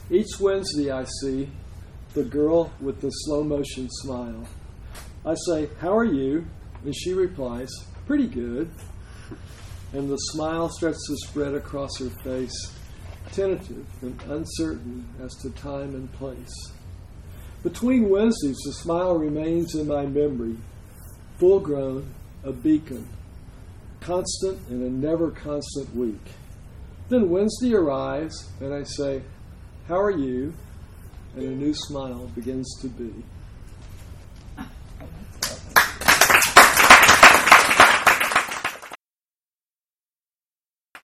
Each Wednesday I see the girl with the slow motion smile. I say, "How are you?" And she replies, "Pretty good." And the smile starts to spread across her face, tentative and uncertain as to time and place. Between Wednesdays, the smile remains in my memory, full grown, a beacon, constant in a never constant week. Then Wednesday arrives, and I say, "How are you?" And a new smile begins to be.